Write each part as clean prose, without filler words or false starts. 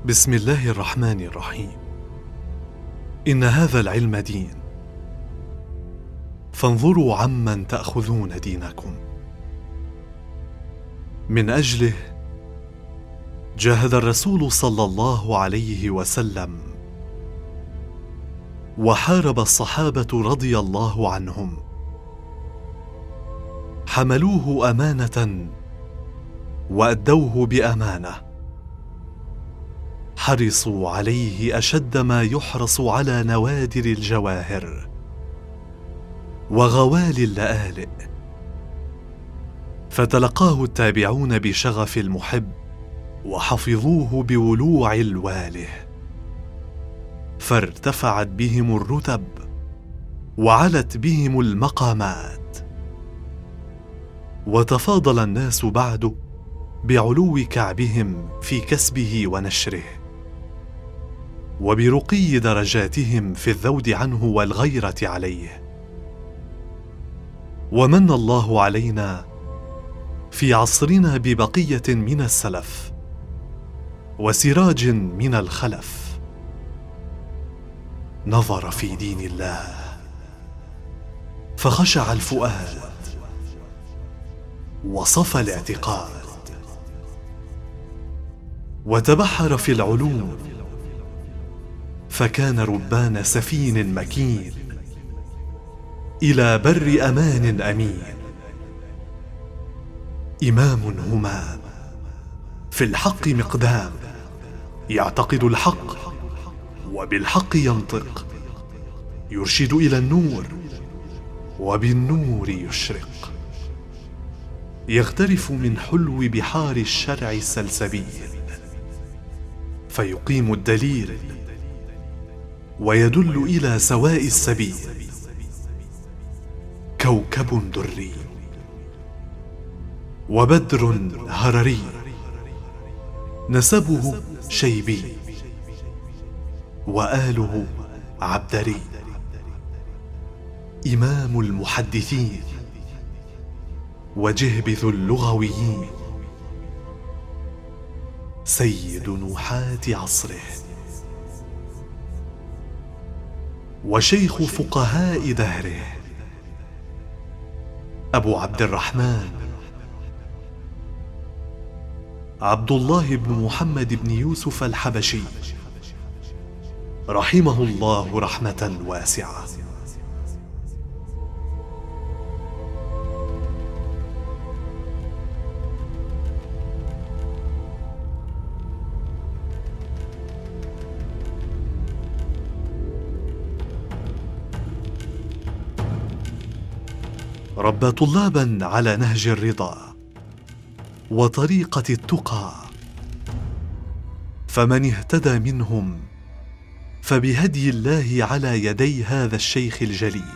بسم الله الرحمن الرحيم. إن هذا العلم دين، فانظروا عمن تأخذون دينكم. من أجله جاهد الرسول صلى الله عليه وسلم وحارب الصحابة رضي الله عنهم، حملوه أمانة وأدوه بأمانة، حرصوا عليه أشد ما يحرص على نوادر الجواهر وغوالي اللآلئ، فتلقاه التابعون بشغف المحب وحفظوه بولوع الواله، فارتفعت بهم الرتب وعلت بهم المقامات، وتفاضل الناس بعد بعلو كعبهم في كسبه ونشره، وبرقي درجاتهم في الذود عنه والغيرة عليه. ومن الله علينا في عصرنا ببقية من السلف وسراج من الخلف، نظر في دين الله فخشع الفؤاد وصفى الاعتقاد، وتبحر في العلوم فكان ربان سفين مكين إلى بر أمان أمين. إمام همام في الحق مقدام، يعتقد الحق وبالحق ينطق، يرشد إلى النور وبالنور يشرق، يغترف من حلو بحار الشرع السلسبيل، فيقيم الدليل ويدل إلى سواء السبيل. كوكب دري وبدر هرري، نسبه شيبي وآله عبدري، إمام المحدثين وجهبذ اللغويين، سيد نوحات عصره وشيخ فقهاء دهره، أبو عبد الرحمن عبد الله بن محمد بن يوسف الحبشي، رحمه الله رحمة واسعة. ربى طلابا على نهج الرضا وطريقة التقى، فمن اهتدى منهم فبهدي الله على يدي هذا الشيخ الجليل.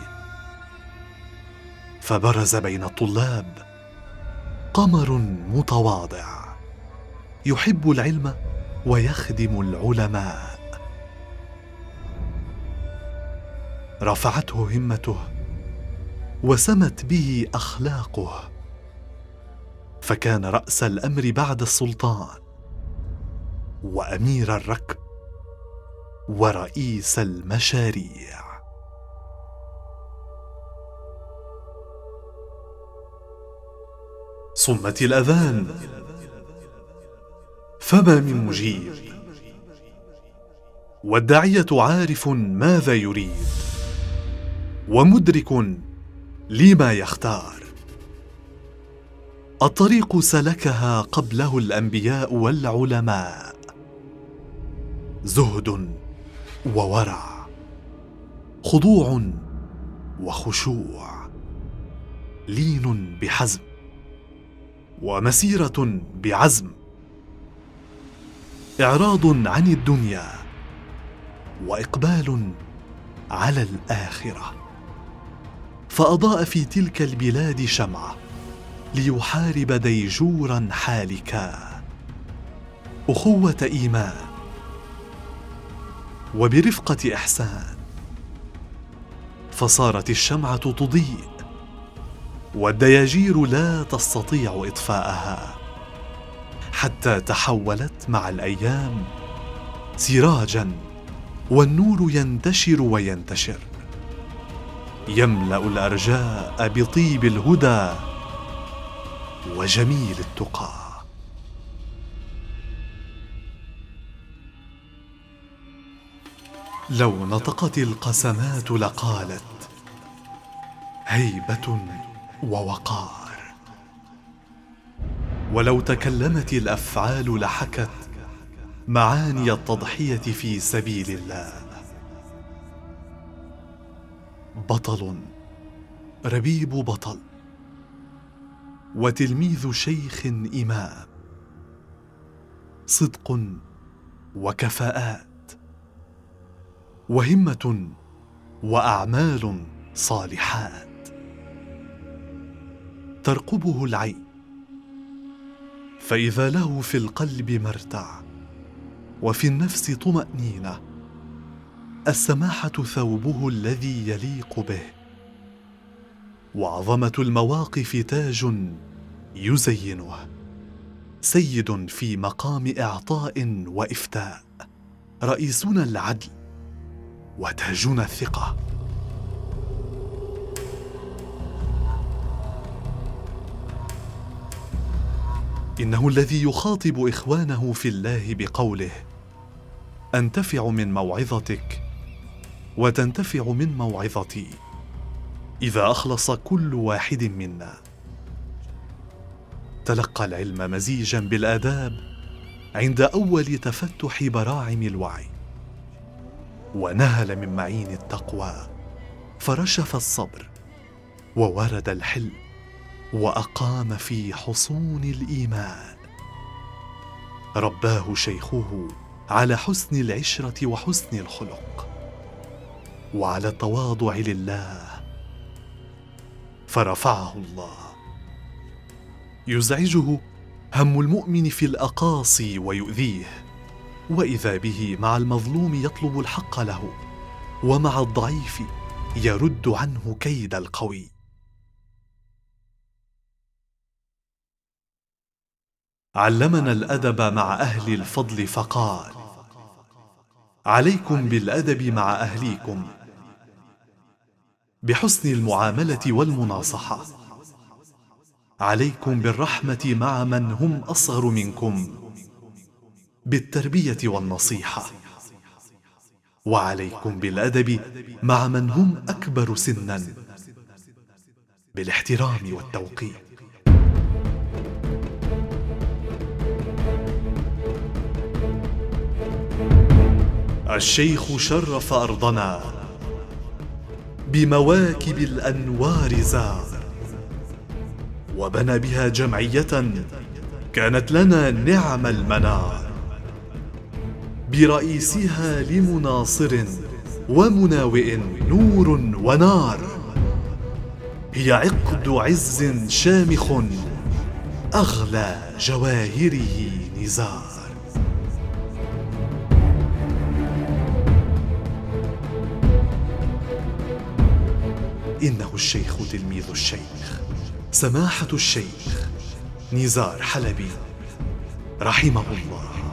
فبرز بين الطلاب قمر متواضع يحب العلم ويخدم العلماء، رفعته همته وسمت به أخلاقه، فكان رأس الأمر بعد السلطان وأمير الركب ورئيس المشاريع. صمت الأذان فما من مجيب، والداعية عارف ماذا يريد ومدرك لما يختار. الطريق سلكها قبله الأنبياء والعلماء، زهد وورع، خضوع وخشوع، لين بحزم، ومسيرة بعزم، إعراض عن الدنيا وإقبال على الآخرة. فأضاء في تلك البلاد شمعة ليحارب ديجورا حالكا، أخوة إيمان وبرفقة إحسان، فصارت الشمعة تضيء والدياجير لا تستطيع إطفاءها، حتى تحولت مع الأيام سراجا، والنور ينتشر وينتشر، يملأ الأرجاء بطيب الهدى وجميل التقى. لو نطقت القسمات لقالت هيبة ووقار، ولو تكلمت الأفعال لحكت معاني التضحية في سبيل الله. بطل ربيب بطل، وتلميذ شيخ إمام، صدق وكفاءات وهمة وأعمال صالحات ترقبه العين، فإذا له في القلب مرتع وفي النفس طمأنينة، السماحة ثوبه الذي يليق به، وعظمة المواقف تاج يزينه، سيد في مقام إعطاء وإفتاء، رئيسنا العدل وتاجنا الثقة. إنه الذي يخاطب إخوانه في الله بقوله: أنتفع من موعظتك وتنتفع من موعظتي، إذا أخلص كل واحد منا. تلقى العلم مزيجا بالآداب عند أول تفتح براعم الوعي، ونهل من معين التقوى، فرشف الصبر، وورد الحلم، وأقام في حصون الإيمان. رباه شيخه على حسن العشرة وحسن الخلق، وعلى التواضع لله، فرفعه الله. يزعجه هم المؤمن في الأقاصي ويؤذيه، وإذا به مع المظلوم يطلب الحق له، ومع الضعيف يرد عنه كيد القوي. علمنا الأدب مع أهل الفضل فقال: عليكم بالأدب مع أهليكم، بحسن المعاملة والمناصحة، عليكم بالرحمة مع من هم أصغر منكم، بالتربية والنصيحة، وعليكم بالأدب مع من هم أكبر سنا، بالاحترام والتوقير. الشيخ شرف أرضنا بمواكب الأنوار زار، وبنى بها جمعية كانت لنا نعم المنار، برئيسها لمناصر ومناوئ نور ونار، هي عقد عز شامخ أغلى جواهره نزار. إنه الشيخ تلميذ الشيخ سماحة الشيخ نزار حلبي رحمه الله.